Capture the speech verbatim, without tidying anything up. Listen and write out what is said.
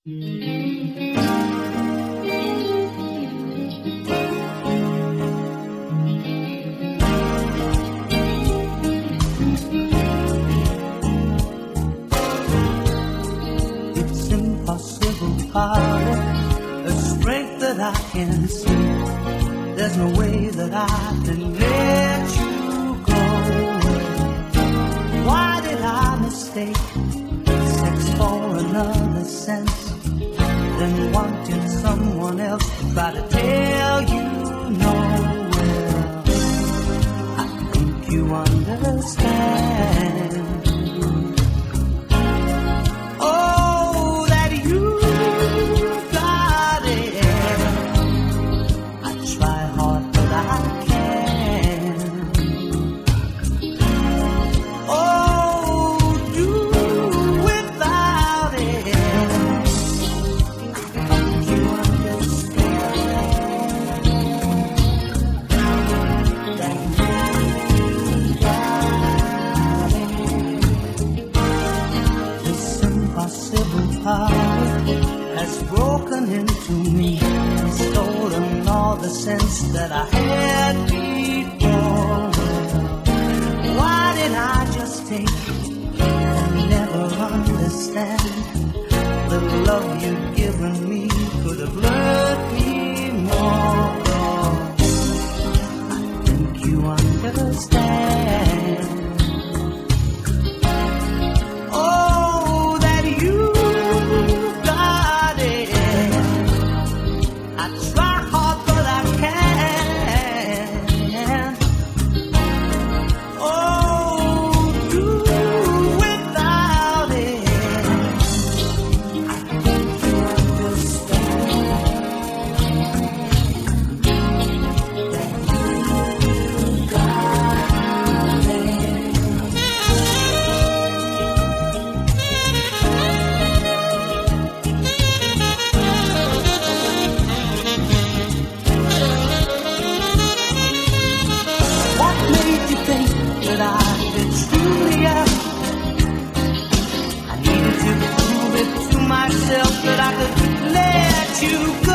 It's impossible, Polly, the strength that I can see. There's no way that I can let you go. Why did I mistake sex for another sense, then wanting someone else to try to tell you no? Well, I think you understand. Oh, that you got it. I try hard, but I can't. Oh, do without it. I think you understand that you got it. This impossible power has broken into me, stolen all the sense that I had before. Why did I just take and never understand the love you'd given me could have learned me more? I think you understand. Oh, that you got it. I try hard, but I can't. Oh, do without it. I think you understand that you got it. What made you think that I did truly out? I needed to prove it to myself that I could let you go.